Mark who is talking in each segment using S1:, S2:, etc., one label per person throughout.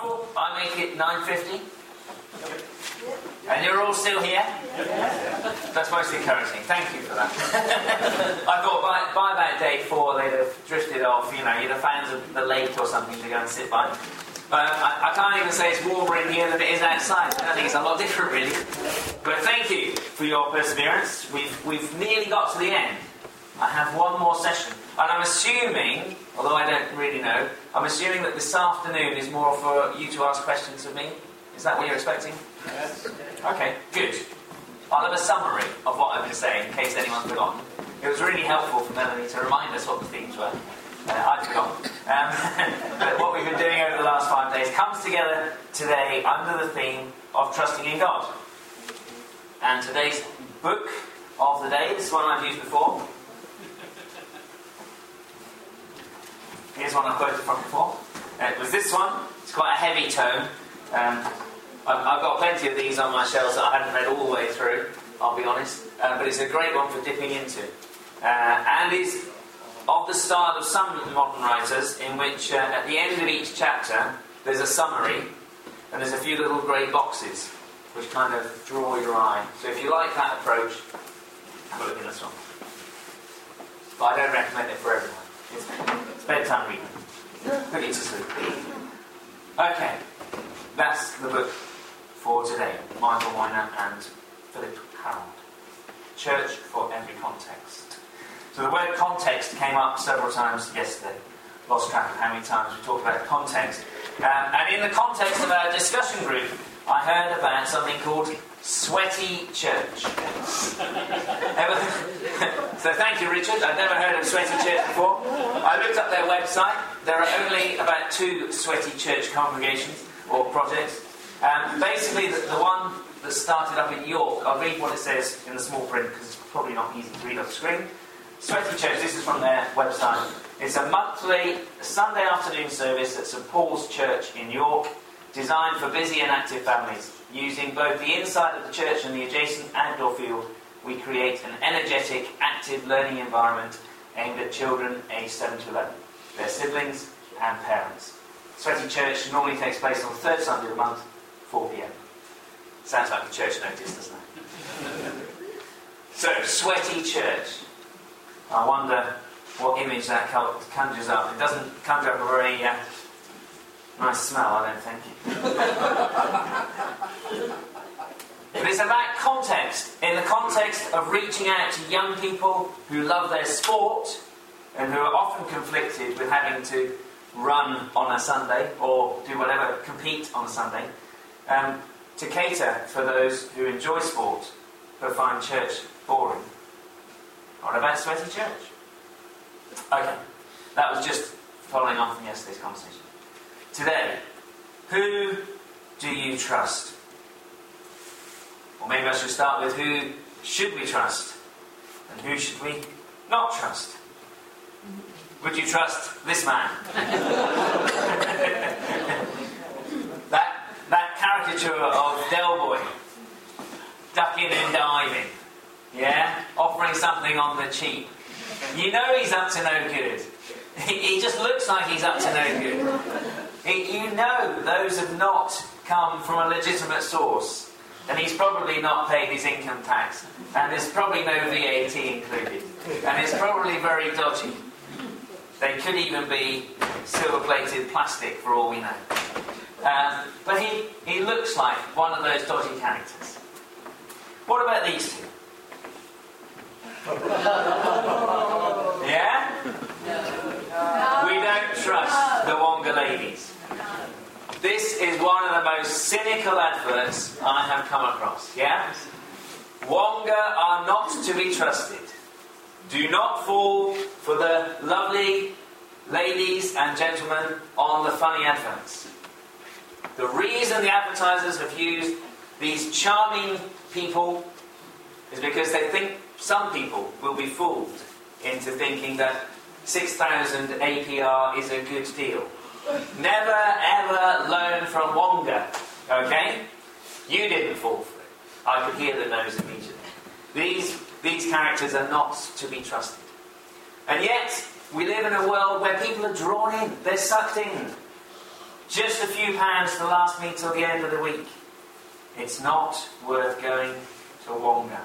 S1: trouble, I make it 9:50. And you're all still here? That's most encouraging. Thank you for that. I thought by about day 4 they'd have drifted off. You'd have found the lake or something to go and sit by. I can't even say it's warmer in here than it is outside. I think it's a lot different, really. But thank you for your perseverance. We've nearly got to the end. I have one more session. And I'm assuming, although I don't really know, I'm assuming that this afternoon is more for you to ask questions of me. Is that what you're expecting?
S2: Yes.
S1: Okay, good. I'll have a summary of what I've been saying in case anyone's forgotten. It was really helpful for Melanie to remind us what the themes were. I'd forgotten. But what we've been doing over the last 5 days comes together today under the theme of trusting in God. And today's book of the day, this is one I've used before. Here's one I quoted from before. It was this one. It's quite a heavy tome. I've got plenty of these on my shelves that I haven't read all the way through, I'll be honest. But it's a great one for dipping into. And is of the style of some modern writers, in which at the end of each chapter there's a summary and there's a few little grey boxes which kind of draw your eye. So if you like that approach, have a look at this one. But I don't recommend it for everyone. It's bedtime reading. Put it to sleep. Okay, that's the book for today. Michael Weiner and Philip Harold. Church for Every Context. So the word context came up several times yesterday. Lost track of how many times we talked about context. And in the context of our discussion group, I heard about something called Sweaty Church. So thank you, Richard. I've never heard of Sweaty Church before. I looked up their website. There are only about 2 Sweaty Church congregations or projects. Basically, the one that started up in York, I'll read what it says in the small print because it's probably not easy to read off the screen. Sweaty Church, this is from their website. It's a monthly Sunday afternoon service at St Paul's Church in York, designed for busy and active families. Using both the inside of the church and the adjacent outdoor field, we create an energetic, active learning environment aimed at children aged 7 to 11, their siblings and parents. Sweaty Church normally takes place on the 3rd Sunday of the month, 4 p.m. Sounds like a church notice, doesn't it? So, Sweaty Church. I wonder what image that conjures up. It doesn't conjure up a very nice smell, I don't think. But it's about context. In the context of reaching out to young people who love their sport and who are often conflicted with having to run on a Sunday or do whatever, compete on a Sunday, to cater for those who enjoy sport but find church boring. What about Sweaty Church? Okay, that was just following on from yesterday's conversation. Today, who do you trust? Or maybe I should start with who should we trust and who should we not trust? Would you trust this man? that caricature of Del Boy, ducking and diving, yeah, offering something on the cheap. You know he's up to no good. He just looks like he's up to no good. You know those have not come from a legitimate source, and he's probably not paid his income tax, and there's probably no VAT included, and it's probably very dodgy. They could even be silver-plated plastic for all we know. But he looks like one of those dodgy characters. What about these two? Yeah? We don't trust the Wonga ladies. This is one of the most cynical adverts I have come across, yeah? Wonga are not to be trusted. Do not fall for the lovely ladies and gentlemen on the funny adverts. The reason the advertisers have used these charming people is because they think some people will be fooled into thinking that 6,000 APR is a good deal. Never ever loan from Wonga, okay? You didn't fall for it. I could hear the no's immediately. These characters are not to be trusted. And yet, we live in a world where people are drawn in, they're sucked in. just a few pounds to last me till the end of the week, it's not worth going to Wonga.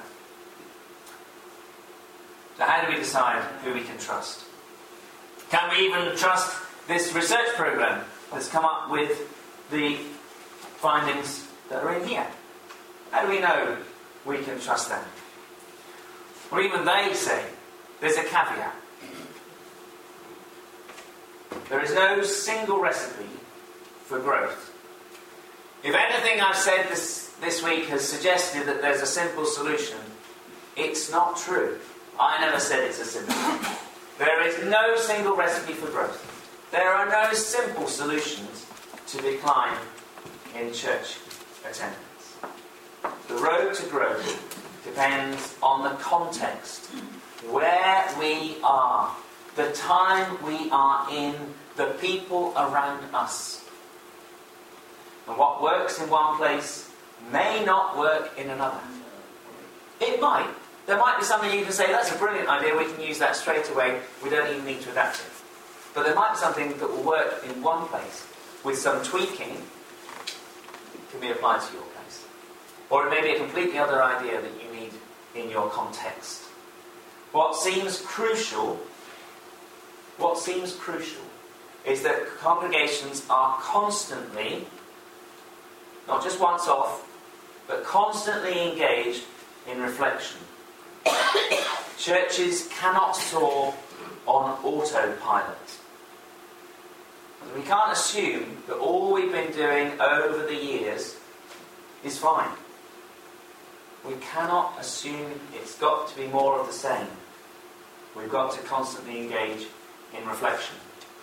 S1: So how do we decide who we can trust? Can we even trust this research program that's come up with the findings that are in here? How do we know we can trust them? Or even they say there's a caveat. There is no single recipe for growth. If anything I've said this week has suggested that there's a simple solution, it's not true. I never said it's a simple. There is no single recipe for growth. There are no simple solutions to decline in church attendance. The road to growth depends on the context, where we are, the time we are in, the people around us. And what works in one place may not work in another. It might. There might be something you can say, that's a brilliant idea, we can use that straight away, we don't even need to adapt it. But there might be something that will work in one place, with some tweaking, can be applied to your place. Or it may be a completely other idea that you need in your context. What seems crucial is that congregations are constantly, not just once off, but constantly engaged in reflection. Churches cannot soar on autopilot. We can't assume that all we've been doing over the years is fine. We cannot assume it's got to be more of the same. We've got to constantly engage in reflection.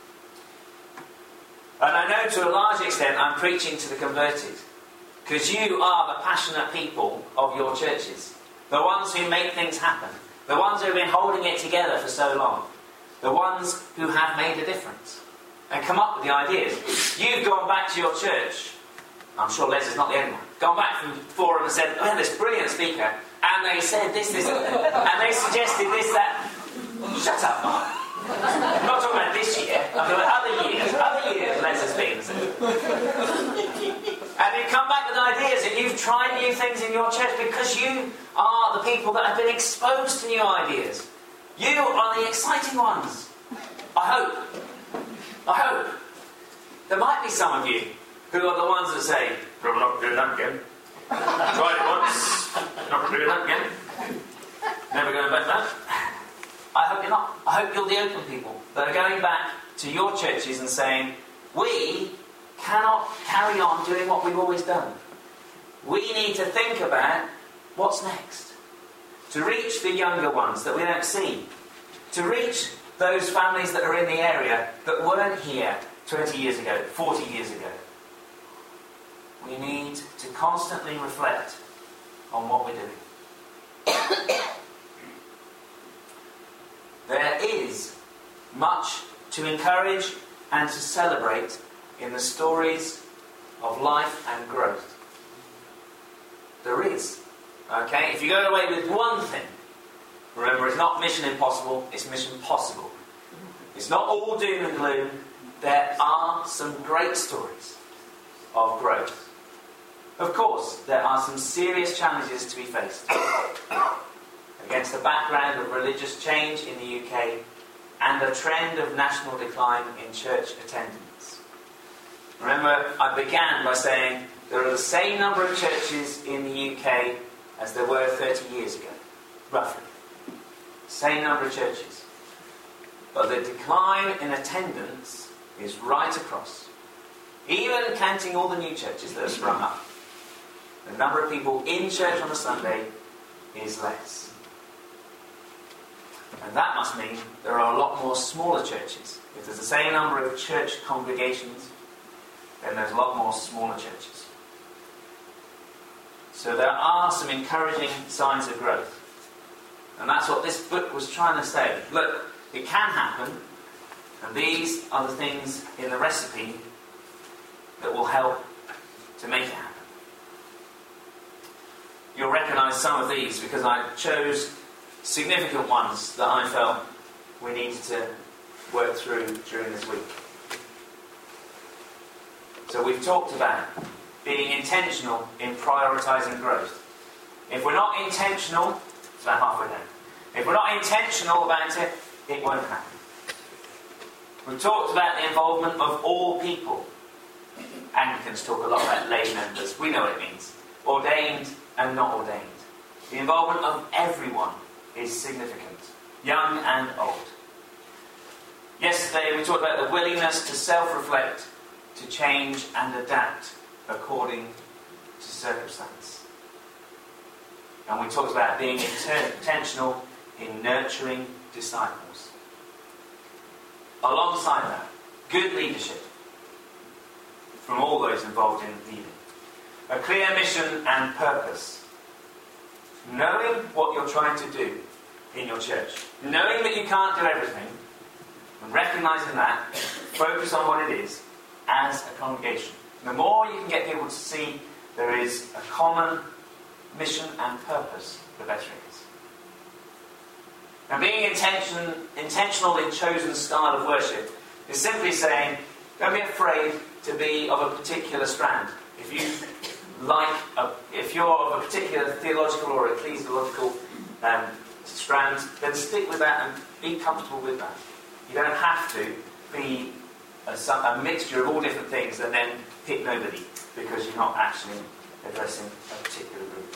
S1: And I know to a large extent I'm preaching to the converted, because you are the passionate people of your churches. The ones who make things happen. The ones who have been holding it together for so long. The ones who have made a difference. And come up with the ideas. You've gone back to your church. I'm sure Les is not the only one. Gone back from the forum and said, we had this brilliant speaker. And they said this, and they suggested this, that. Shut up, Mark. I'm not talking about this year. I'm talking about other years Les has been. And you come back with ideas, and you've tried new things in your church because you are the people that have been exposed to new ideas. You are the exciting ones. I hope. There might be some of you who are the ones that say, I'm not doing that again. Tried it once, not doing that again. Never going back to that. I hope you're not. I hope you're the open people that are going back to your churches and saying, we cannot carry on doing what we've always done. We need to think about what's next. To reach the younger ones that we don't see. To reach those families that are in the area that weren't here 20 years ago, 40 years ago. We need to constantly reflect on what we're doing. There is much to encourage and to celebrate in the stories of life and growth. There is. Okay? If you go away with one thing, remember, it's not mission impossible, it's mission possible. It's not all doom and gloom. There are some great stories of growth. Of course, there are some serious challenges to be faced. Against the background of religious change in the UK and a trend of national decline in church attendance. Remember, I began by saying there are the same number of churches in the UK as there were 30 years ago, roughly. Same number of churches. But the decline in attendance is right across. Even counting all the new churches that have sprung up, the number of people in church on a Sunday is less. And that must mean there are a lot more smaller churches. If there's the same number of church congregations, then there's a lot more smaller churches. So there are some encouraging signs of growth. And that's what this book was trying to say. Look, it can happen, and these are the things in the recipe that will help to make it happen. You'll recognise some of these because I chose significant ones that I felt we needed to work through during this week. So we've talked about being intentional in prioritising growth. If we're not intentional, it's about halfway down. If we're not intentional about it, it won't happen. We've talked about the involvement of all people. Anglicans talk a lot about lay members. We know what it means. Ordained and not ordained. The involvement of everyone is significant, young and old. Yesterday we talked about the willingness to self-reflect, to change and adapt according to circumstance. And we talked about being intentional in nurturing disciples. Alongside that, good leadership from all those involved in leading. A clear mission and purpose. Knowing what you're trying to do in your church. Knowing that you can't do everything, and recognising that, focus on what it is as a congregation. The more you can get people to see there is a common mission and purpose, the better it is. Now, being intentional in chosen style of worship is simply saying, don't be afraid to be of a particular strand. If you're of a particular theological or ecclesiological strand, then stick with that and be comfortable with that. You don't have to be a mixture of all different things and then pick nobody because you're not actually addressing a particular group.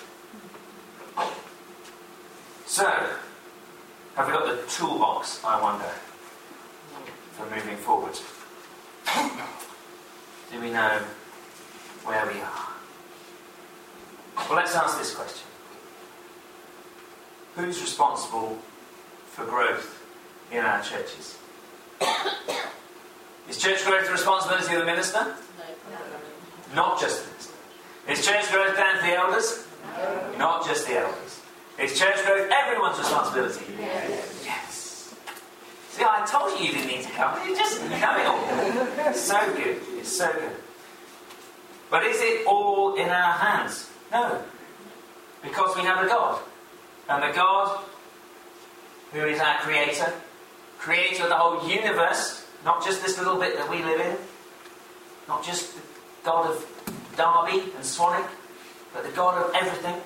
S1: So, have we got the toolbox, I wonder, for moving forward? Do we know where we are? Well, let's ask this question. Who's responsible for growth in our churches? Is church growth the responsibility of the minister?
S2: No.
S1: Not just the minister. Is church growth down to the elders?
S2: No.
S1: Not just the elders. Is church growth everyone's responsibility?
S2: Yes.
S1: See, I told you didn't need to come. You just know it all. It's so good. It's so good. But is it all in our hands? No. Because we have a God. And the God who is our creator of the whole universe, not just this little bit that we live in, not just the God of Derby and Swanwick, but the God of everything.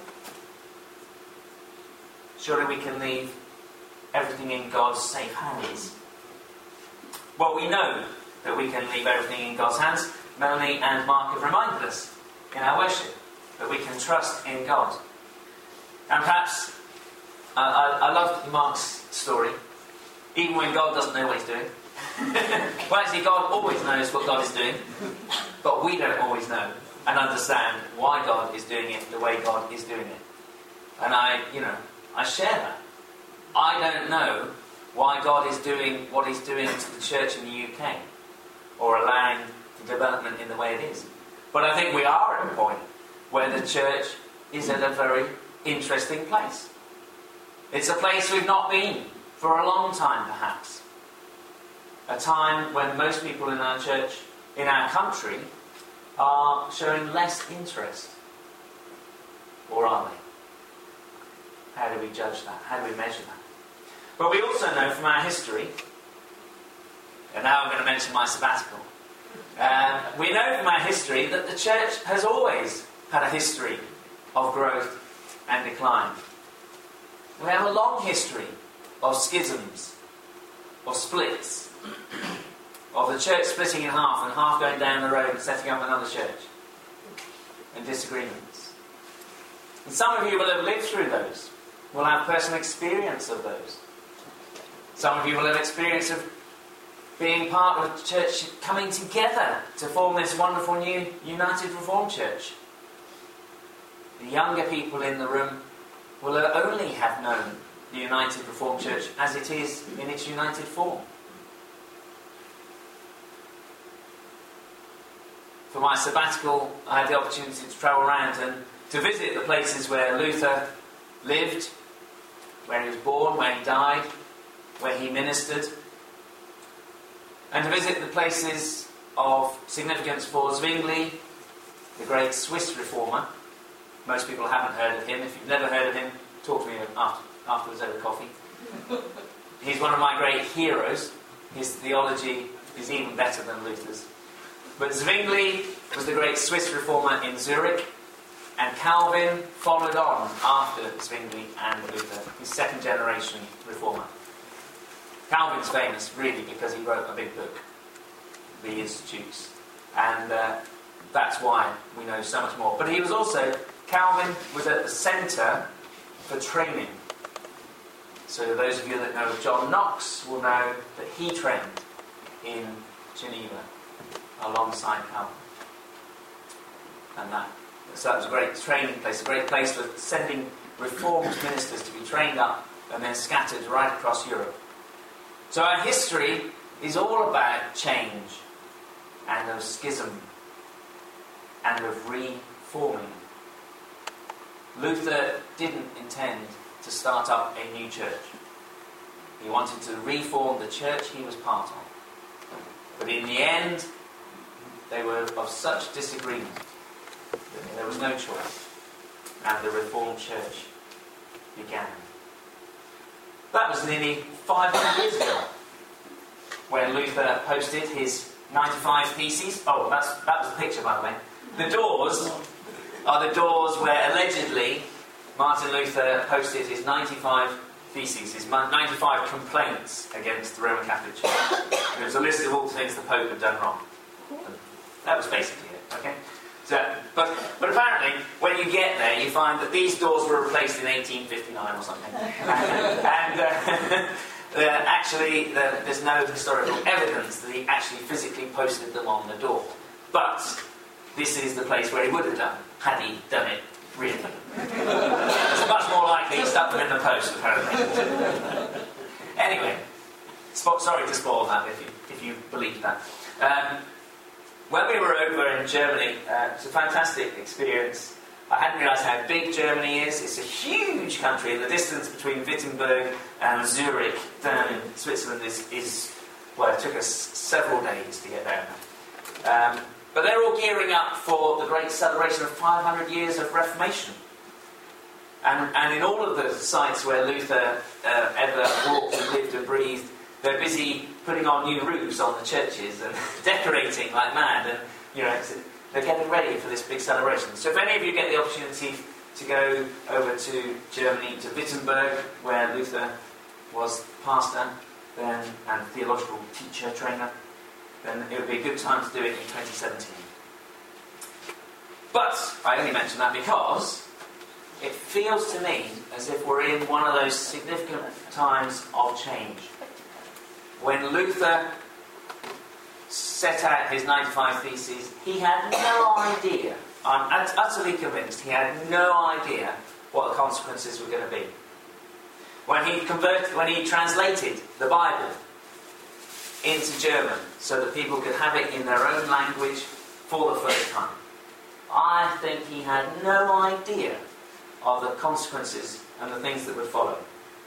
S1: Surely we can leave everything in God's safe hands. Well, we know that we can leave everything in God's hands. Melanie and Mark have reminded us in our worship that we can trust in God. And perhaps, I loved Mark's story, even when God doesn't know what he's doing. Well, actually, God always knows what God is doing, but we don't always know and understand why God is doing it the way God is doing it. And I share that. I don't know why God is doing what he's doing to the church in the UK, or allowing the development in the way it is. But I think we are at a point where the church is at a very interesting place. It's a place we've not been for a long time, perhaps. A time when most people in our church, in our country, are showing less interest. Or are they? How do we judge that? How do we measure that? But we also know from our history, and now I'm going to mention my sabbatical, we know from our history that the church has always had a history of growth and decline. We have a long history of schisms, of splits, of the church splitting in half and half going down the road and setting up another church, and disagreements. And some of you will have lived through those, will have personal experience of those. Some of you will have experience of being part of a church coming together to form this wonderful new United Reformed Church. The younger people in the room will only have known the United Reformed Church as it is in its united form. For my sabbatical, I had the opportunity to travel around and to visit the places where Luther lived, where he was born, where he died, where he ministered, and to visit the places of significance for Zwingli, the great Swiss reformer. Most people haven't heard of him. If you've never heard of him, talk to me afterwards over coffee. He's one of my great heroes. His theology is even better than Luther's. But Zwingli was the great Swiss reformer in Zurich, and Calvin followed on after Zwingli and Luther, his second generation reformer. Calvin's famous really because he wrote a big book, The Institutes, and that's why we know so much more. But he was also, Calvin was at the centre for training. So those of you that know John Knox will know that he trained in Geneva alongside Calvin. And so that was a great training place, a great place for sending reformed ministers to be trained up and then scattered right across Europe. So our history is all about change and of schism and of reforming. Luther didn't intend to start up a new church. He wanted to reform the church he was part of. But in the end, they were of such disagreement that there was no choice, and the Reformed Church began. That was nearly 500 years ago when Luther posted his 95 Theses. Oh, that was the picture, by the way. The doors are the doors where allegedly Martin Luther posted his 95 Theses, his 95 complaints against the Roman Catholic Church. There was a list of all the things the Pope had done wrong. That was basically it, okay? So, but apparently, when you get there, you find that these doors were replaced in 1859 or something. And actually, there's no historical evidence that he actually physically posted them on the door. But this is the place where he would have done, had he done it really. It's much more likely he stuck them in the post, apparently. Anyway, sorry to spoil that if you believe that. When we were over in Germany, it was a fantastic experience. I hadn't realised how big Germany is. It's a huge country. The distance between Wittenberg and Zurich down in Switzerland is well, it took us several days to get there. But they're all gearing up for the great celebration of 500 years of Reformation. And in all of the sites where Luther ever walked and lived and breathed, they're busy putting on new roofs on the churches and decorating like mad, and they're getting ready for this big celebration. So if any of you get the opportunity to go over to Germany, to Wittenberg, where Luther was pastor then and theological teacher, trainer, then it would be a good time to do it in 2017. But I only mention that because it feels to me as if we're in one of those significant times of change. When Luther set out his 95 Theses, he had no idea, I'm utterly convinced, he had no idea what the consequences were going to be. When he translated the Bible into German so that people could have it in their own language for the first time, I think he had no idea of the consequences and the things that would follow.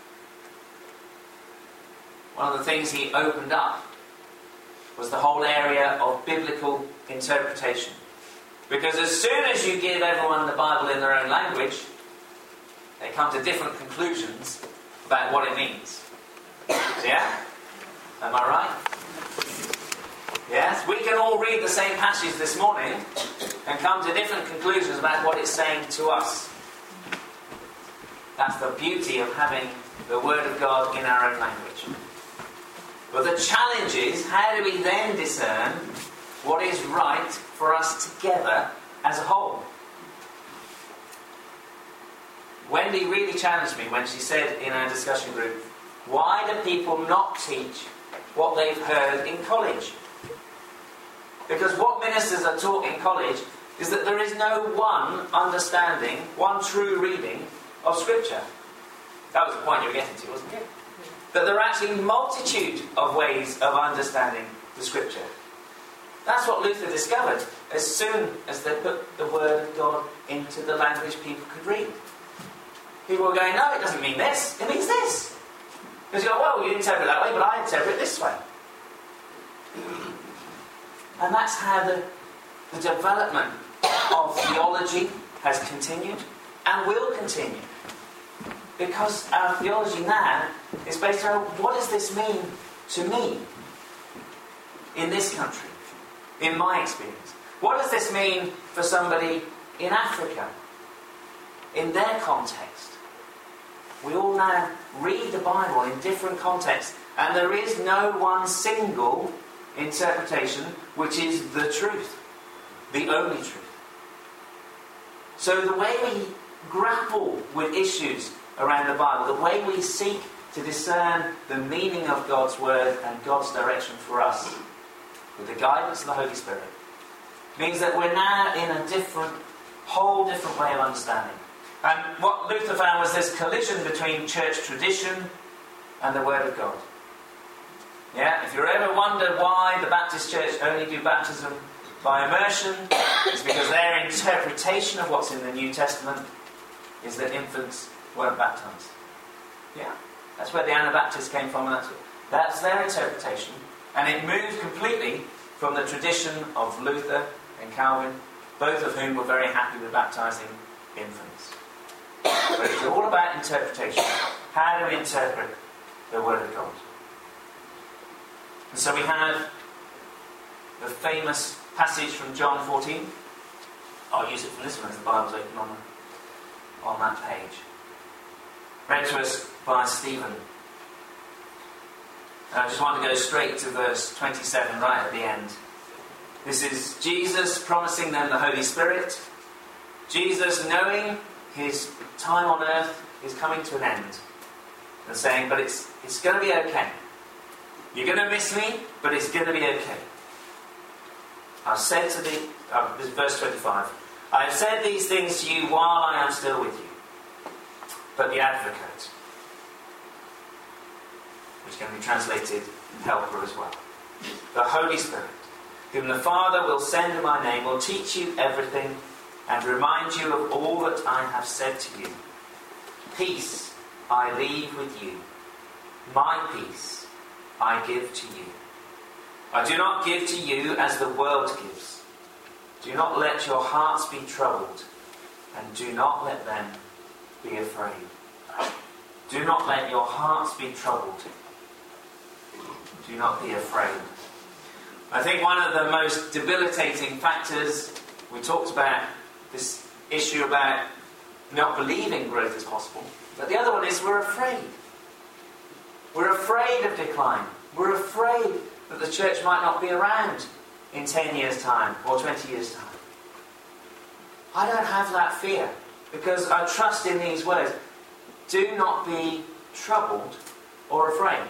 S1: One of the things he opened up was the whole area of biblical interpretation. Because as soon as you give everyone the Bible in their own language, they come to different conclusions about what it means. Yeah? Am I right? Yes? We can all read the same passage this morning and come to different conclusions about what it's saying to us. That's the beauty of having the Word of God in our own language. But the challenge is, how do we then discern what is right for us together as a whole? Wendy really challenged me when she said in our discussion group, why do people not teach what they've heard in college? Because what ministers are taught in college is that there is no one understanding, one true reading of Scripture. That was the point you were getting to, wasn't it? That there are actually a multitude of ways of understanding the Scripture. That's what Luther discovered as soon as they put the Word of God into the language people could read. People were going, no, it doesn't mean this, it means this. Because you go, well, you interpret it that way, but I interpret it this way. And that's how the development of theology has continued and will continue. Because our theology now is based on what does this mean to me in this country, in my experience. What does this mean for somebody in Africa? In their context? We all now read the Bible in different contexts, and there is no one single interpretation which is the truth, the only truth. So the way we grapple with issues around the Bible, the way we seek to discern the meaning of God's Word and God's direction for us, with the guidance of the Holy Spirit, means that we're now in a whole different way of understanding. And what Luther found was this collision between church tradition and the Word of God. Yeah, if you ever wondered why the Baptist Church only do baptism by immersion, it's because their interpretation of what's in the New Testament is that infants weren't baptized. Yeah, that's where the Anabaptists came from, and that's their interpretation. And it moved completely from the tradition of Luther and Calvin, both of whom were very happy with baptizing infants. But it's all about interpretation. How do we interpret the Word of God? And so we have the famous passage from John 14. I'll use it from this one as the Bible's open on that page. Read to us by Stephen. I just want to go straight to verse 27, right at the end. This is Jesus promising them the Holy Spirit. Jesus, knowing his time on earth is coming to an end, and saying, but it's going to be okay. You're going to miss me, but it's going to be okay. I've said to this is verse 25. I have said these things to you while I am still with you. But the Advocate, which can be translated Helper as well, the Holy Spirit, whom the Father will send in my name, will teach you everything and remind you of all that I have said to you. Peace I leave with you. My peace I give to you. I do not give to you as the world gives. Do not let your hearts be troubled, and do not let them be afraid. Do not let your hearts be troubled. Do not be afraid. I think one of the most debilitating factors, we talked about this issue about not believing growth is possible, but the other one is we're afraid. We're afraid of decline. We're afraid that the church might not be around in 10 years' time or 20 years' time. I don't have that fear because I trust in these words. Do not be troubled or afraid.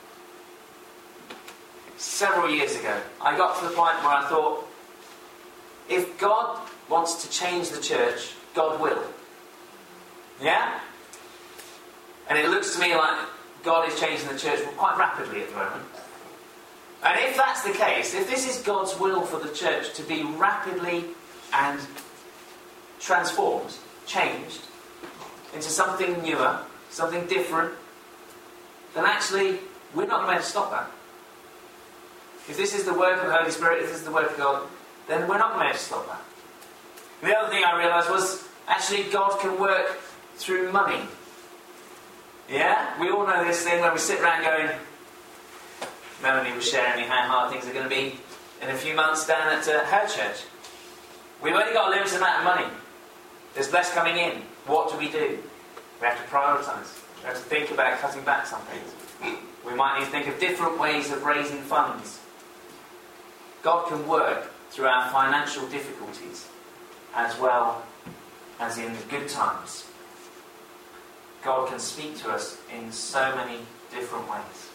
S1: Several years ago, I got to the point where I thought, if God wants to change the church, God will. Yeah? And it looks to me like God is changing the church quite rapidly at the moment. And if that's the case, if this is God's will for the church to be rapidly and transformed, changed into something newer, something different, then actually we're not going to be able to stop that. If this is the work of the Holy Spirit, if this is the work of God, then we're not going to be able to stop that. The other thing I realised was actually God can work through money. Yeah? We all know this thing when we sit around going, Melanie was sharing me how hard things are going to be in a few months down at her church. We've only got a limited amount of money. There's less coming in. What do? We have to prioritise. We have to think about cutting back some things. We might need to think of different ways of raising funds. God can work through our financial difficulties as well as in the good times. God can speak to us in so many different ways.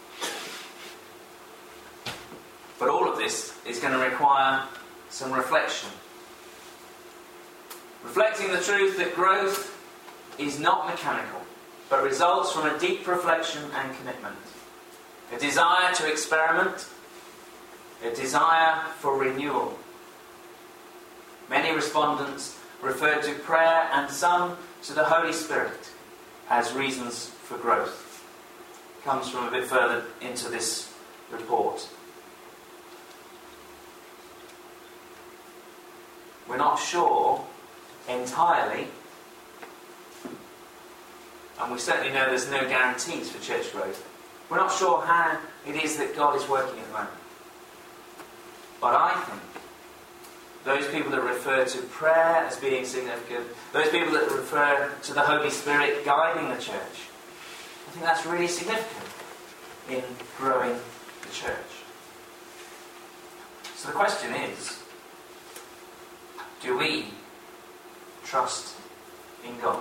S1: But all of this is going to require some reflection. Reflecting the truth that growth is not mechanical, but results from a deep reflection and commitment. A desire to experiment, a desire for renewal. Many respondents referred to prayer and some to the Holy Spirit as reasons for growth. It comes from a bit further into this report. We're not sure entirely, and we certainly know there's no guarantees for church growth. We're not sure how it is that God is working at the moment. But I think those people that refer to prayer as being significant, those people that refer to the Holy Spirit guiding the church. I think that's really significant in growing the church. So the question is, do we trust in God?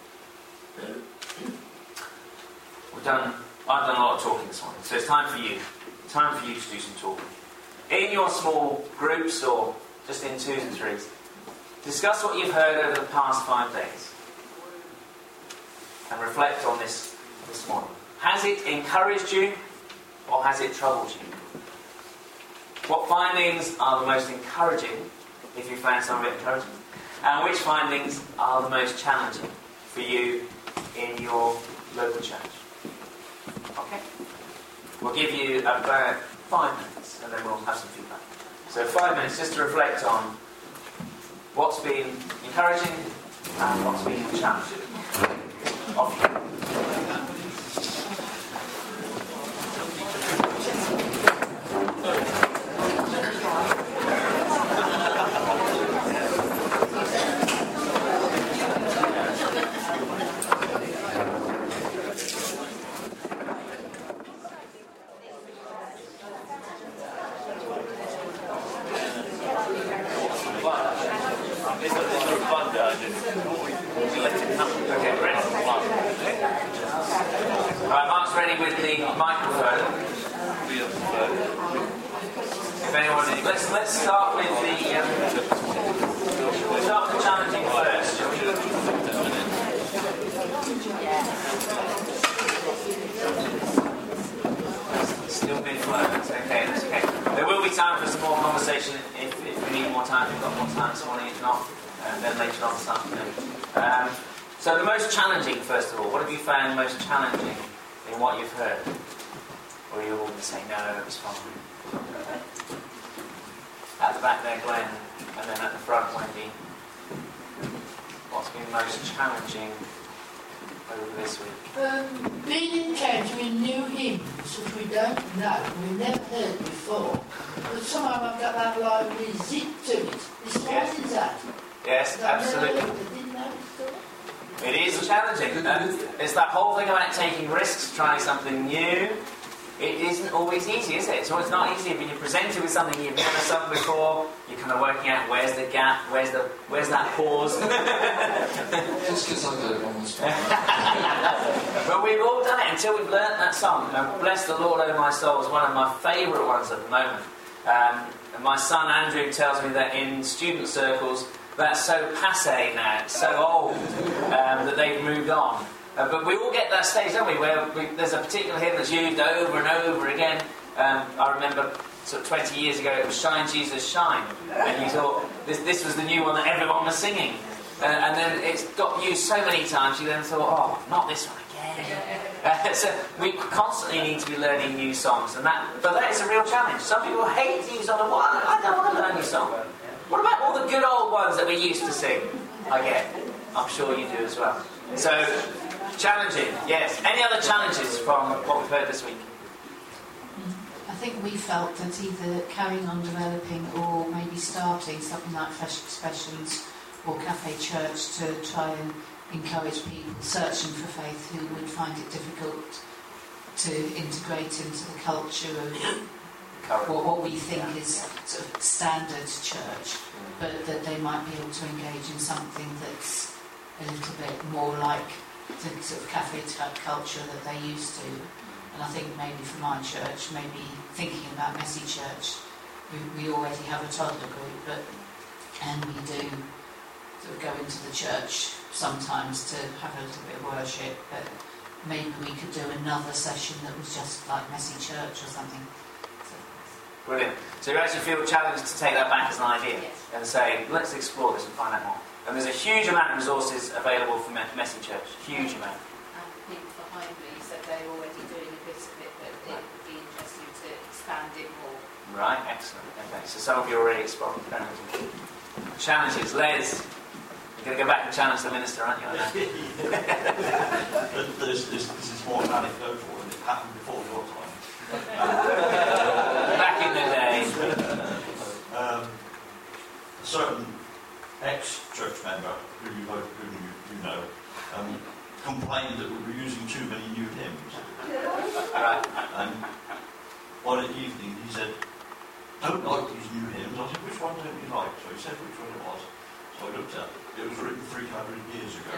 S1: I've done a lot of talking this morning, so it's time for you. Time for you to do some talking. In your small groups or just in 2s and 3s, discuss what you've heard over the past 5 days and reflect on this morning. Has it encouraged you or has it troubled you? What findings are the most encouraging, if you found some of it encouraging, and which findings are the most challenging for you in your local church? Okay? We'll give you about 5 minutes and then we'll have some feedback. So 5 minutes just to reflect on what's been encouraging and what's been challenging. Off you go. Right, Mark's ready with the microphone. If anyone, let's start with the challenging first, shall we? Still being flown. That's okay. That's okay. There will be time for some more conversation if we need more time. We've got more time this morning. If not, then later on this afternoon. So the most challenging, first of all, what have you found most challenging in what you've heard? Or are you all going to say, no, it was fine? At the back there, Glenn, and then at the front, Wendy. What's been most challenging over this week?
S3: Being encountering new hymns which we don't know, we've never heard before, but somehow I've got that lively zip to it. It's what is that?
S1: Yes, absolutely.
S3: I didn't know before.
S1: It is challenging. It's that whole thing about taking risks, trying something new. It isn't always easy, is it? So it's not easy when you're presented with something you've never sung before. You're kind of working out where's the gap, where's that pause.
S4: Just because I go on the spot.
S1: But we've all done it until we've learnt that song. Bless the Lord, O my soul is one of my favourite ones at the moment. And my son Andrew tells me that in student circles, that's so passé now, it's so old, that they've moved on. But we all get that stage, don't we, where there's a particular hymn that's used over and over again. I remember sort of 20 years ago, it was Shine Jesus Shine, and you thought this was the new one that everyone was singing. And then it's got used so many times, you then thought, oh, not this one again. So we constantly need to be learning new songs, but that is a real challenge. Some people hate new songs. Well, I don't want to learn a new song. What about all the good old ones that we used to sing? I get. I'm sure you do as well. So, challenging, yes. Any other challenges from what we've heard this week?
S5: I think we felt that either carrying on developing or maybe starting something like Fresh Expressions or Cafe Church to try and encourage people searching for faith who would find it difficult to integrate into the culture of what we think is sort of standard church, but that they might be able to engage in something that's a little bit more like the sort of cafe type culture that they used to. And I think maybe for my church, maybe thinking about Messy Church, we already have a toddler group, and we do sort of go into the church sometimes to have a little bit of worship, but maybe we could do another session that was just like Messy Church or something.
S1: Brilliant. So you actually feel challenged to take that back as an idea and say, let's explore this and find out more. And there's a huge amount of resources available for Messy Church. Huge amount.
S6: And people behind me said they're already doing a bit of it, but it would be interesting to expand it more.
S1: Right, excellent. Okay, so some of you are already exploring challenges. Les, you're going to go back and challenge the minister, aren't you?
S7: This is more anecdotal and it happened before your time.
S1: Back in the day.
S7: certain ex-church member who you know complained that we were using too many new hymns.
S1: Right.
S7: And one evening he said, "Don't like these new hymns." I said, "Which one don't you like?" So he said which one it was. So I looked at it. It was written 300 years ago.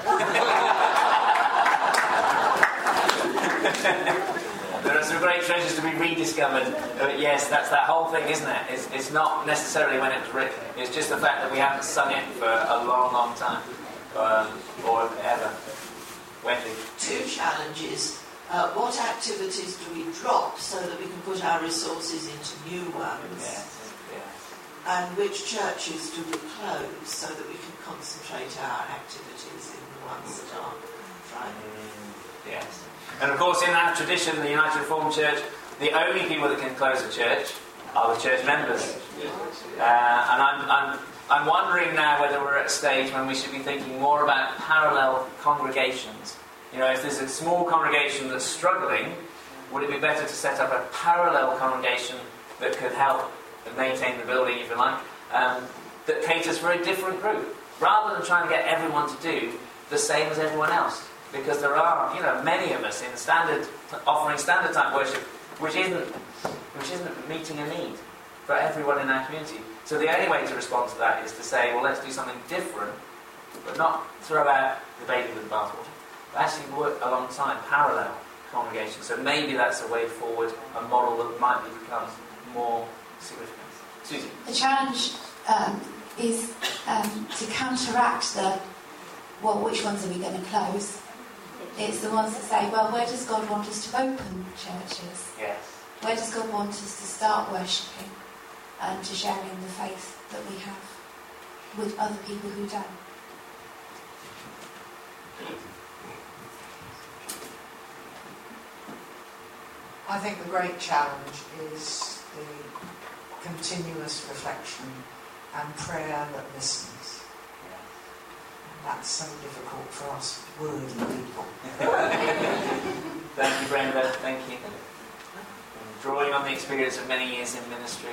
S1: There are some great treasures to be rediscovered. But yes, that's that whole thing, isn't it? It's not necessarily when it was written. It's just the fact that we haven't sung it for a long, long time. Or ever. Wendy?
S2: Two challenges. What activities do we drop so that we can put our resources into new ones?
S1: Yes.
S2: And which churches do we close so that we can concentrate our activities in the ones that are thriving?
S1: Yes. And of course, in that tradition, the United Reformed Church, the only people that can close a church are the church members. And I'm wondering now whether we're at a stage when we should be thinking more about parallel congregations. You know, if there's a small congregation that's struggling, would it be better to set up a parallel congregation that could help maintain the building, if you like, that caters for a different group, rather than trying to get everyone to do the same as everyone else? Because there are, many of us in offering standard type worship, which isn't meeting a need for everyone in our community. So the only way to respond to that is to say, well, let's do something different, but not throw out the baby with the bathwater, but actually work alongside parallel congregations. So maybe that's a way forward, a model that might become more significant. Susie?
S8: The challenge is to counteract which ones are we going to close? It's the ones that say, well, where does God want us to open churches?
S1: Yes.
S8: Where does God want us to start worshipping and to sharing the faith that we have with other people who don't?
S9: I think the great challenge is the continuous reflection and prayer that listens. That's so difficult for us wordy people.
S1: Thank you, Brenda. Thank you. Drawing on the experience of many years in ministry.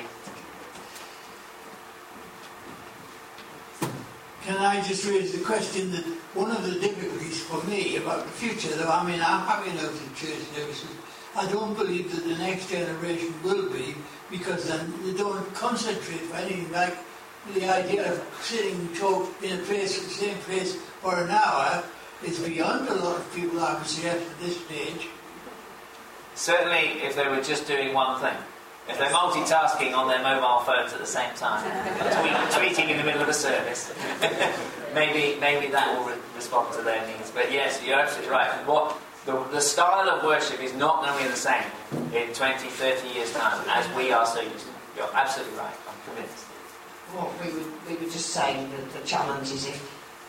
S3: Can I just raise the question that one of the difficulties for me about the future, though I'm happy enough in church services, I don't believe that the next generation will be, because then they don't concentrate for anything like the idea of sitting and talk in a place, the same place for an hour is beyond a lot of people, I would suggest, at this stage.
S1: Certainly, if they were just doing one thing. If they're multitasking on their mobile phones at the same time, tweeting in the middle of a service, maybe that will respond to their needs. But yes, you're absolutely right. The style of worship is not going to be the same in 20, 30 years' time as we are so used to. You're absolutely right. I'm convinced.
S2: Well, we were just saying that the challenge is if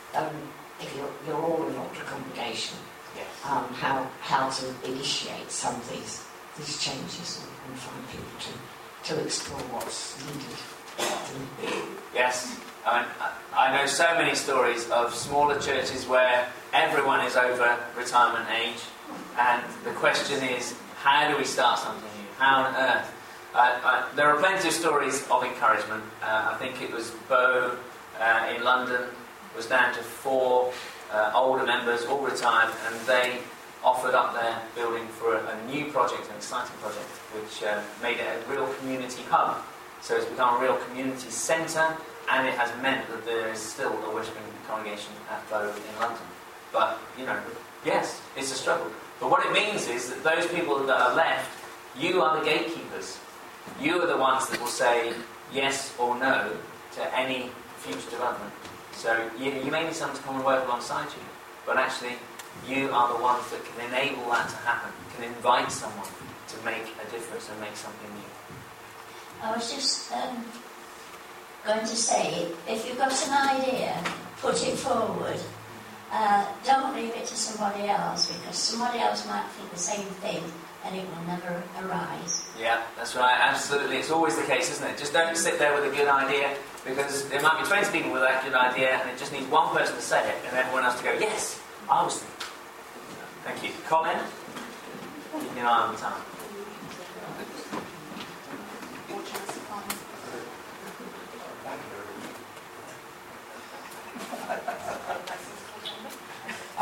S2: you're all not a congregation,
S1: yes.
S2: how to initiate some of these changes and find people to explore what's needed.
S1: Yes. I know so many stories of smaller churches where everyone is over retirement age, and the question is, how do we start something new? How on earth? There are plenty of stories of encouragement. I think it was Bow in London was down to 4 older members, all retired, and they offered up their building for a new project, an exciting project, which made it a real community hub. So it's become a real community centre, and it has meant that there is still a worshipping congregation at Bow in London. But, yes, it's a struggle. But what it means is that those people that are left, you are the gatekeepers. You are the ones that will say yes or no to any future development. So you may need someone to come and work alongside you, but actually you are the ones that can enable that to happen, can invite someone to make a difference and make something new.
S10: I was just going to say, if you've got an idea, put it forward. Don't leave it to somebody else, because somebody else might think the same thing and it will never arise.
S1: Yeah, that's right, absolutely. It's always the case, isn't it? Just don't sit there with a good idea, because there might be 20 people with that good idea and it just needs one person to say it and everyone else to go, yes, I was thinking. Thank you. Colin? Keep an eye on the time.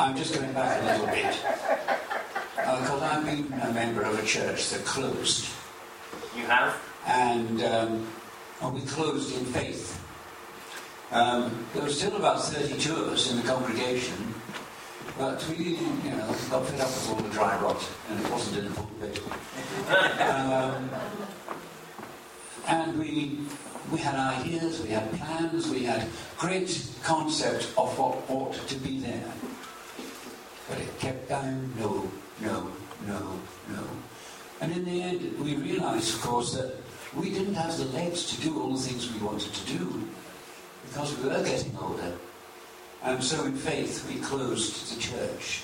S11: I'm just going back a little bit. Because I've been a member of a church that closed.
S1: You have?
S11: And we closed in faith. There were still about 32 of us in the congregation, but we, got fed up with all the dry rot, and it wasn't in the pulpit. And we had ideas, we had plans, we had great concept of what ought to be there. But it kept going, no. And in the end, we realised, of course, that we didn't have the legs to do all the things we wanted to do, because we were getting older. And so in faith, we closed the church.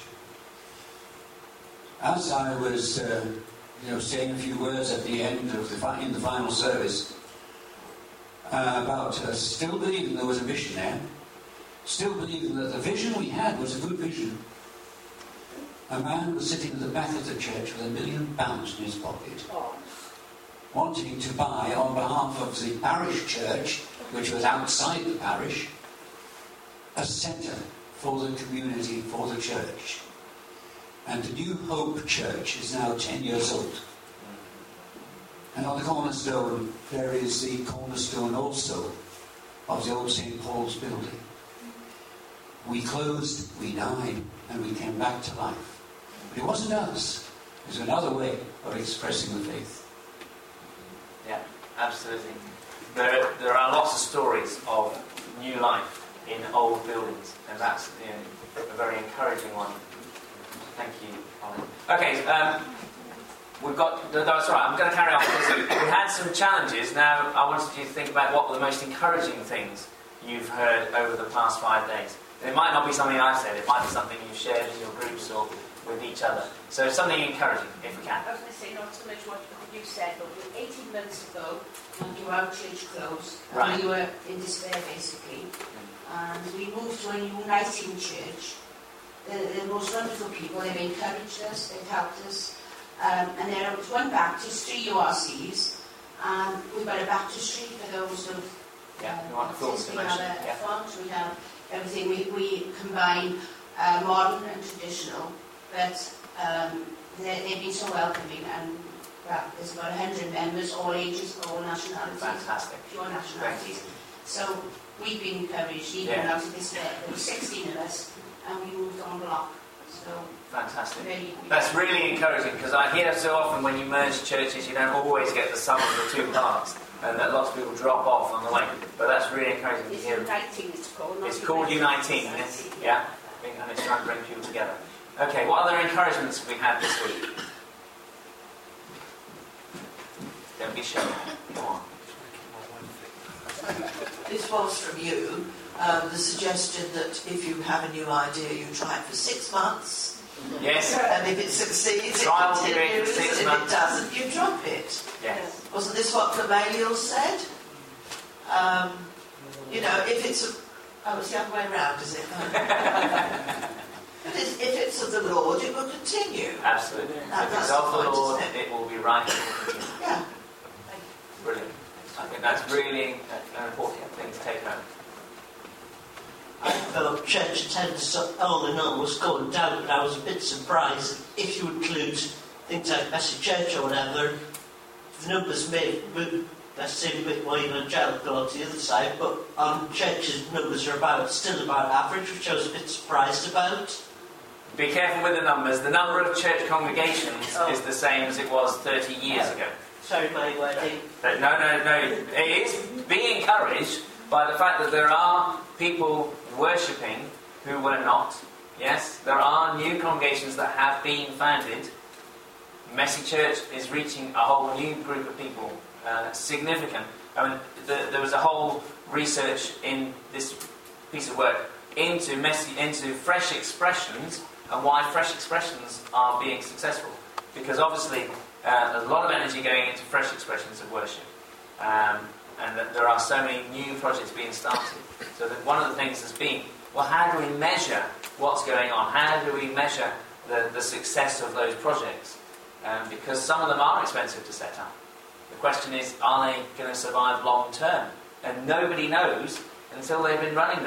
S11: As I was, saying a few words at the end of in the final service, about still believing there was a vision there, still believing that the vision we had was a good vision. A man was sitting at the back of the church with £1 million in his pocket, wanting to buy, on behalf of the parish church, which was outside the parish, a centre for the community, for the church. And the New Hope Church is now 10 years old. And on the cornerstone, there is the cornerstone also of the old St. Paul's building. We closed, we died, and we came back to life. But it wasn't us. It was another way of expressing the faith.
S1: Yeah, absolutely. There are lots of stories of new life in old buildings, and that's a very encouraging one. Thank you, Colin. Okay, that's right, I'm going to carry on because we had some challenges. Now, I wanted you to think about what were the most encouraging things you've heard over the past 5 days. It might not be something I've said, it might be something you've shared in your groups or with each other. So something encouraging, if we can.
S6: I was going to say, not so much what you said, but 18 months ago, when our church closed,
S1: right.
S6: And we were in despair, basically. And we moved to a uniting church. The most wonderful people, they've encouraged us, they've helped us. And there was one Baptist, 3 URCs, and we've got a baptistry for those who
S1: you want the full dimension.
S6: We have a font, we have everything. We combine modern and traditional, but they've been so welcoming, and there's about 100 members, all ages, all nationalities.
S1: Fantastic.
S6: Pure nationalities. So we've been encouraged, even out of this there were 16 of us, and we moved on block. So
S1: fantastic. That's really encouraging, because I hear so often when you merge churches, you don't always get the sum of the two parts, and that lots of people drop off on the way. But that's really encouraging to hear.
S6: Uniting, it's called.
S1: It's called Uniting, yes? Yeah. And it's trying to bring people together. Okay, what other encouragements have we had this week? Don't be shy. Come on.
S12: This was from you, the suggestion that if you have a new idea, you try it for 6 months.
S1: Yes.
S12: And if it succeeds,
S1: trial
S12: it continues.
S1: For 6
S12: and
S1: months.
S12: if it doesn't, you drop it.
S1: Yes.
S12: Wasn't this what Gamaliel said? If it's it's the other way around, is it? But if it's of the Lord, it will continue.
S1: Absolutely. If it's of the Lord, it will be right.
S12: Yeah.
S1: Brilliant. I think that's really an important thing to take home.
S13: I felt church attendance all in all was going down, but I was a bit surprised if you include things like Messy Church or whatever, the numbers may seem a bit more evangelical on the other side, but churches' numbers are still about average, which I was a bit surprised about.
S1: Be careful with the numbers. The number of church congregations is the same as it was 30 years ago.
S13: Sorry, my wording.
S1: No. It is. Be encouraged by the fact that there are people worshipping who were not. Yes, there are new congregations that have been founded. Messy Church is reaching a whole new group of people. Significant. I mean, there was a whole research in this piece of work into fresh expressions and why fresh expressions are being successful. Because obviously there's a lot of energy going into fresh expressions of worship. And that there are so many new projects being started. So that one of the things has been, well, how do we measure what's going on? How do we measure the success of those projects? Because some of them are expensive to set up. The question is, are they going to survive long term? And nobody knows until they've been running them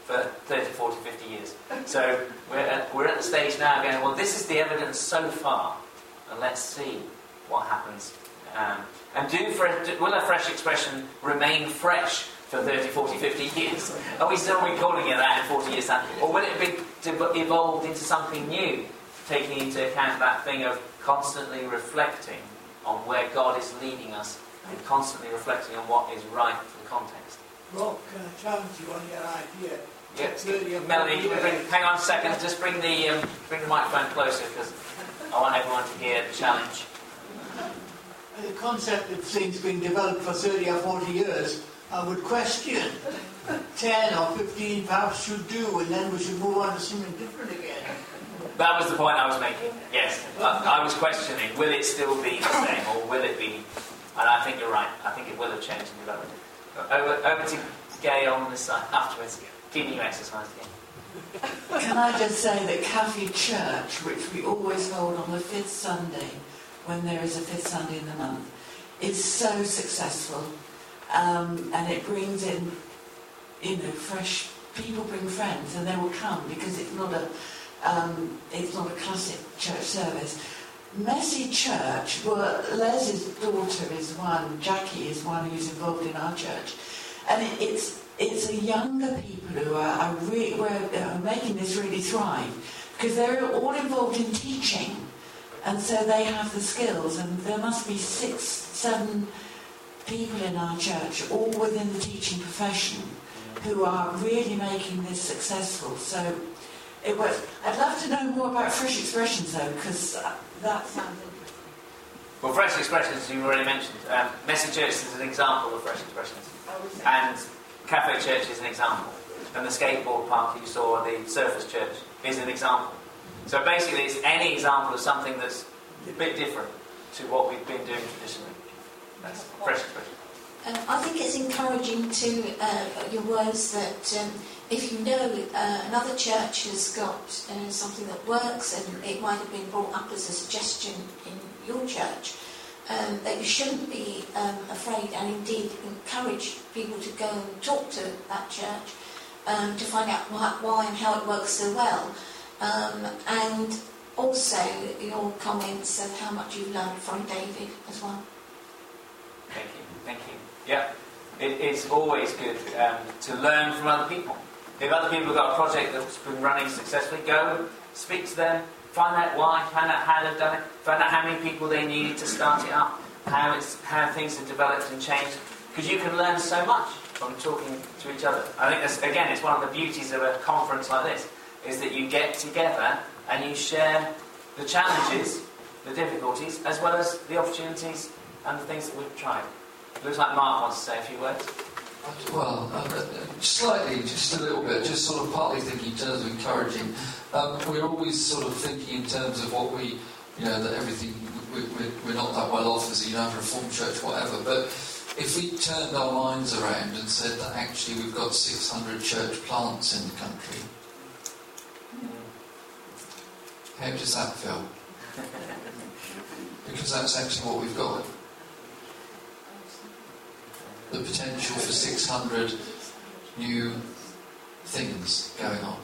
S1: for 30, 40, 50 years. So we're at the stage now going, well, this is the evidence so far, and let's see what happens. And will a fresh expression remain fresh for 30, 40, 50 years? Are we still calling it that in 40 years' time? Or will it be evolved into something new, taking into account that thing of constantly reflecting on where God is leading us and constantly reflecting on what is right for the context?
S3: Rob, can I challenge you on your idea?
S1: Yes. Melanie, hang on a second. Just bring the microphone closer because I want everyone to hear the challenge.
S3: The concept of things being developed for 30 or 40 years, I would question. 10 or 15 perhaps should do, and then we should move on to something different again.
S1: That was the point I was making. Yes, I was questioning, will it still be the same, or will it be... And I think you're right. I think it will have changed and developed. Over to Gail on this side afterwards. Keeping you exercised again.
S12: Can I just say that Cafe Church, which we always hold on the 5th Sunday, when there is a 5th Sunday in the month, is so successful. And it brings in, fresh people bring friends, and they will come because it's not a classic church service. Messy Church, well, Les's daughter is one, Jackie is one who's involved in our church, and it's a younger people who are making this really thrive because they're all involved in teaching, and so they have the skills, and there must be 6, 7 people in our church, all within the teaching profession, who are really making this successful. So it works. I'd love to know more about Fresh Expressions, though, because that sounds interesting.
S1: Well, Fresh Expressions, you've already mentioned. Messy Church is an example of Fresh Expressions. And Cafe Church is an example. And the skateboard park you saw, the Surfers Church, is an example. So basically, it's any example of something that's a bit different to what we've been doing traditionally. That's Fresh Expressions.
S10: I think it's encouraging to your words that if you know another church has got something that works and it might have been brought up as a suggestion in your church, that you shouldn't be afraid and indeed encourage people to go and talk to that church to find out why and how it works so well. And also your comments of how much you've learned from David as well.
S1: Thank you. Yeah, it's always good to learn from other people. If other people have got a project that's been running successfully, go speak to them, find out why, find out how they've done it, find out how many people they needed to start it up, how things have developed and changed. Because you can learn so much from talking to each other. I think that's, again, it's one of the beauties of a conference like this, is that you get together and you share the challenges, the difficulties, as well as the opportunities and the things that we've tried. Looks like Mark wants to say a few words.
S4: Well, slightly, just a little bit, just sort of partly thinking in terms of encouraging. We're always sort of thinking in terms of what we, that everything, we're not that well off as a Reformed church, whatever, but if we turned our minds around and said that actually we've got 600 church plants in the country, how does that feel? Because that's actually what we've got. The potential for 600 new things going on.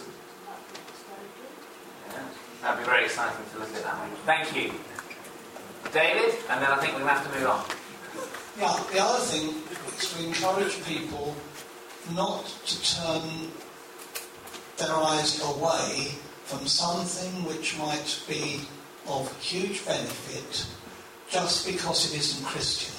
S1: Yeah, that'd be very exciting to look at that way. Thank you. David, and then I think we're going to have to move on.
S14: Yeah, the other thing is to encourage people not to turn their eyes away from something which might be of huge benefit just because it isn't Christian.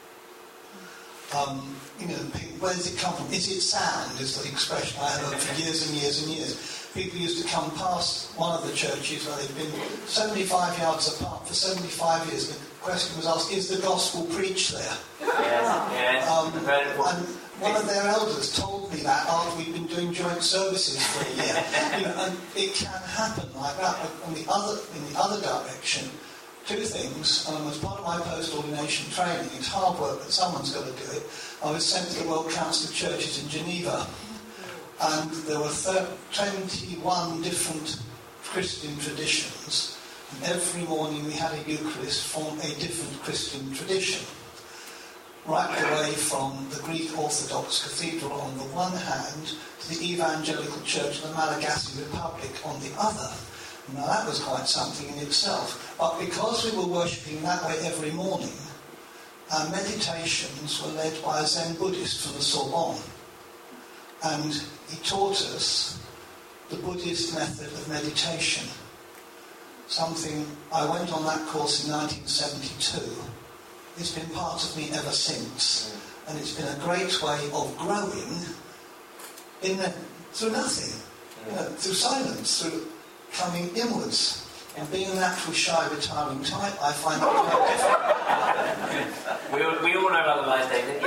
S14: Where does it come from? Is it sand, is the expression I heard for years and years and years. People used to come past one of the churches where they'd been 75 yards apart for 75 years. The question was asked, is the gospel preached there?
S1: Yes.
S14: And one of their elders told me that after we'd been doing joint services for a year. And it can happen like that. But in the other direction, two things. As part of my post-ordination training, it's hard work, but someone's got to do it. I was sent to the World Council of Churches in Geneva, and there were 21 different Christian traditions, and every morning we had a Eucharist from a different Christian tradition. right away from the Greek Orthodox Cathedral on the one hand to the Evangelical Church of the Malagasy Republic on the other. Now that was quite something in itself. But because we were worshipping that way every morning, our meditations were led by a Zen Buddhist from the Sorbonne. And he taught us the Buddhist method of meditation. Something, I went on that course in 1972. It's been part of me ever since. And it's been a great way of growing through nothing, through silence, through coming inwards. And being a naturally shy, retiring type, I find it quite difficult.
S1: We all know otherwise, David.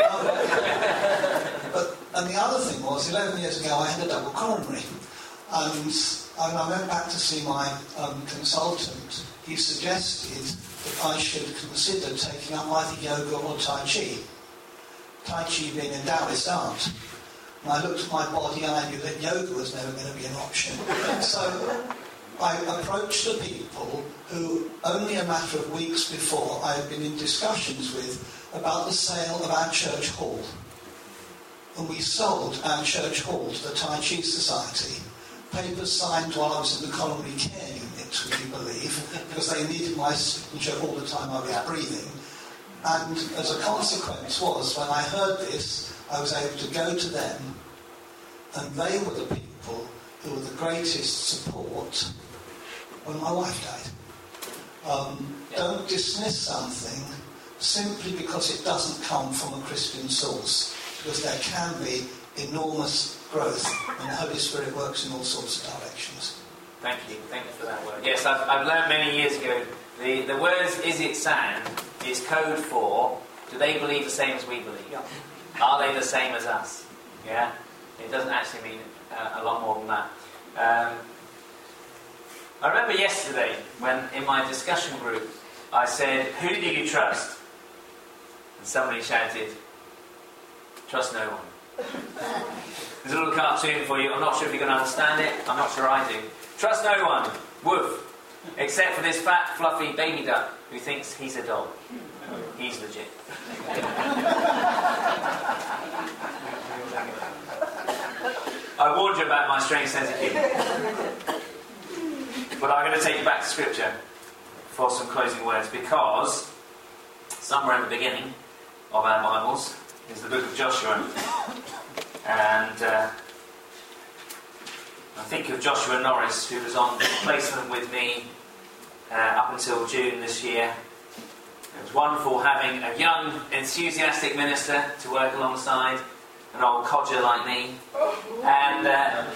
S14: And the other thing was, 11 years ago I had a double coronary. And I went back to see my consultant. He suggested that I should consider taking up either yoga or Tai Chi. Tai Chi being a Taoist art. And I looked at my body and I knew that yoga was never going to be an option. So I approached the people who only a matter of weeks before I had been in discussions with about the sale of our church hall. And we sold our church hall to the Tai Chi Society. Papers signed while I was in the coronary care unit, would you believe, because they needed my signature all the time I was breathing. And as a consequence was, when I heard this, I was able to go to them, and they were the people who were the greatest support when my wife died. Don't dismiss something simply because it doesn't come from a Christian source, because there can be enormous growth, and the Holy Spirit works in all sorts of directions.
S1: Thank you for that word. Yes, I've learned many years ago, the words "is it sand" is code for, do they believe the same as we believe? Yeah. Are they the same as us? Yeah? It doesn't actually mean a lot more than that. I remember yesterday when in my discussion group I said, who do you trust? And somebody shouted, trust no one. There's a little cartoon for you. I'm not sure if you're going to understand it. I'm not sure I do. Trust no one. Woof. Except for this fat, fluffy baby duck who thinks he's a dog. He's legit. I warned you about my strange sense of humour. But I'm going to take you back to Scripture for some closing words, because somewhere in the beginning of our Bibles is the book of Joshua. And I think of Joshua Norris, who was on placement with me up until June this year. It was wonderful having a young, enthusiastic minister to work alongside, an old codger like me. And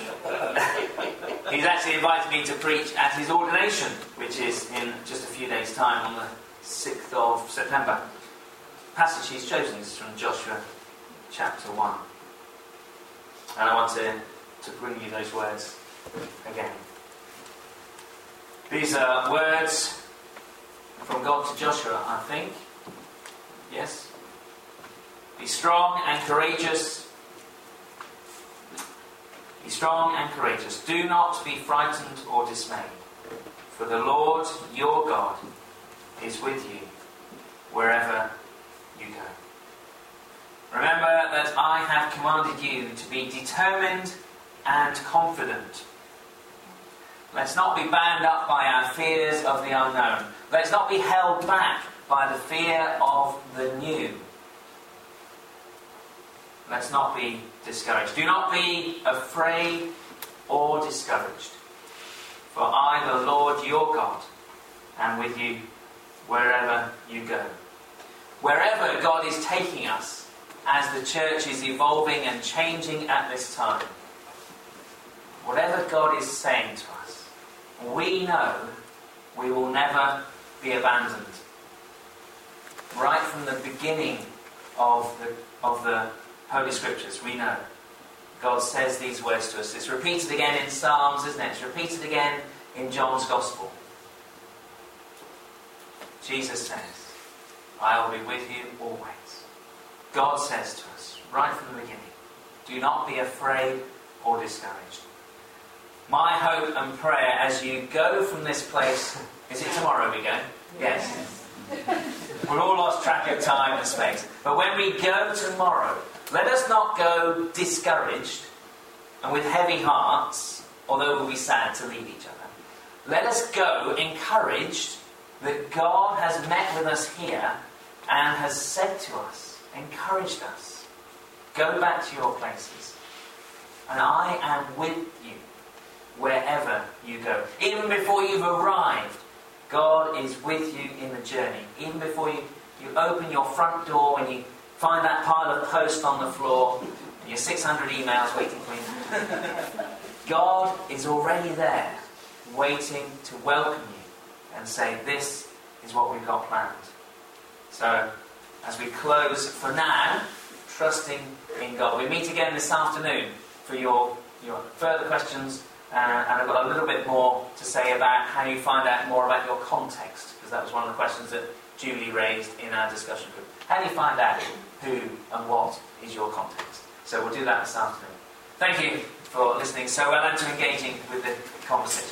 S1: he's actually invited me to preach at his ordination, which is in just a few days' time, on the 6th of September. The passage he's chosen is from Joshua chapter 1. And I want to bring you those words again. These are words from God to Joshua, I think. Yes? Be strong and courageous. Be strong and courageous. Do not be frightened or dismayed. For the Lord your God is with you wherever you go. Remember that I have commanded you to be determined and confident. Let's not be bound up by our fears of the unknown. Let's not be held back by the fear of the new. Let's not be discouraged. Do not be afraid or discouraged. For I, the Lord your God, am with you wherever you go. Wherever God is taking us, as the church is evolving and changing at this time, whatever God is saying to us, we know we will never be abandoned. Right from the beginning of the Holy Scriptures, we know God says these words to us. It's repeated again in Psalms, isn't it? It's repeated again in John's Gospel. Jesus says, I will be with you always. God says to us, right from the beginning, do not be afraid or discouraged. My hope and prayer as you go from this place, is it tomorrow we go? Yes. We're all lost track of time and space. But when we go tomorrow, let us not go discouraged and with heavy hearts, although we'll be sad to leave each other. Let us go encouraged that God has met with us here and has said to us, encouraged us, go back to your places, and I am with you wherever you go. Even before you've arrived, God is with you in the journey. Even before you open your front door and you find that pile of post on the floor and your 600 emails waiting for you, God is already there, waiting to welcome you and say, this is what we've got planned. So, as we close for now, trusting in God. We meet again this afternoon for your further questions, and I've got a little bit more to say about how you find out more about your context, because that was one of the questions that Julie raised in our discussion group. How do you find out who and what is your context? So we'll do that this afternoon. Thank you for listening so well and to engaging with the conversation.